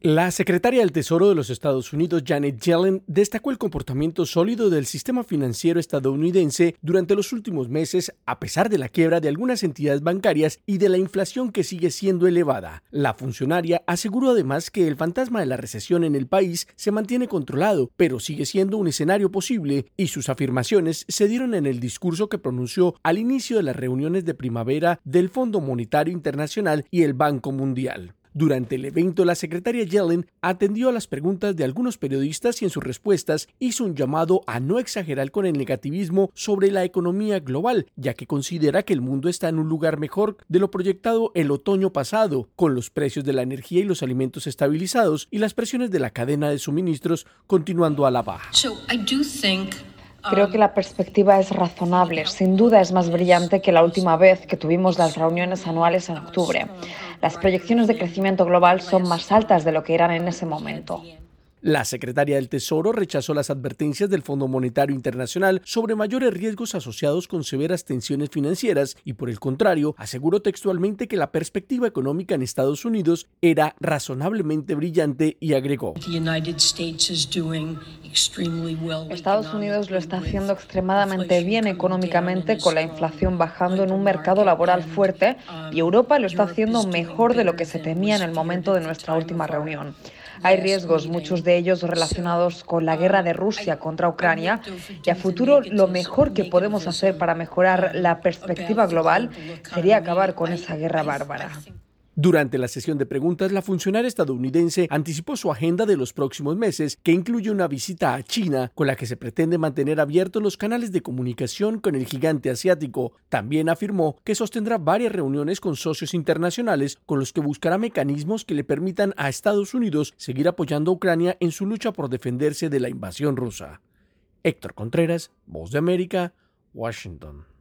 La secretaria del Tesoro de los Estados Unidos, Janet Yellen, destacó el comportamiento sólido del sistema financiero estadounidense durante los últimos meses, a pesar de la quiebra de algunas entidades bancarias y de la inflación que sigue siendo elevada. La funcionaria aseguró además que el fantasma de la recesión en el país se mantiene controlado, pero sigue siendo un escenario posible, y sus afirmaciones se dieron en el discurso que pronunció al inicio de las reuniones de primavera del Fondo Monetario Internacional y el Banco Mundial. Durante el evento, la secretaria Yellen atendió a las preguntas de algunos periodistas y en sus respuestas hizo un llamado a no exagerar con el negativismo sobre la economía global, ya que considera que el mundo está en un lugar mejor de lo proyectado el otoño pasado, con los precios de la energía y los alimentos estabilizados y las presiones de la cadena de suministros continuando a la baja. Creo que la perspectiva es razonable. Sin duda es más brillante que la última vez que tuvimos las reuniones anuales en octubre. Las proyecciones de crecimiento global son más altas de lo que eran en ese momento. La secretaria del Tesoro rechazó las advertencias del Fondo Monetario Internacional sobre mayores riesgos asociados con severas tensiones financieras y, por el contrario, aseguró textualmente que la perspectiva económica en Estados Unidos era razonablemente brillante y agregó: Estados Unidos lo está haciendo extremadamente bien económicamente, con la inflación bajando en un mercado laboral fuerte, y Europa lo está haciendo mejor de lo que se temía en el momento de nuestra última reunión. Hay riesgos, muchos de ellos relacionados con la guerra de Rusia contra Ucrania, y a futuro lo mejor que podemos hacer para mejorar la perspectiva global sería acabar con esa guerra bárbara. Durante la sesión de preguntas, la funcionaria estadounidense anticipó su agenda de los próximos meses, que incluye una visita a China, con la que se pretende mantener abiertos los canales de comunicación con el gigante asiático. También afirmó que sostendrá varias reuniones con socios internacionales con los que buscará mecanismos que le permitan a Estados Unidos seguir apoyando a Ucrania en su lucha por defenderse de la invasión rusa. Héctor Contreras, Voz de América, Washington.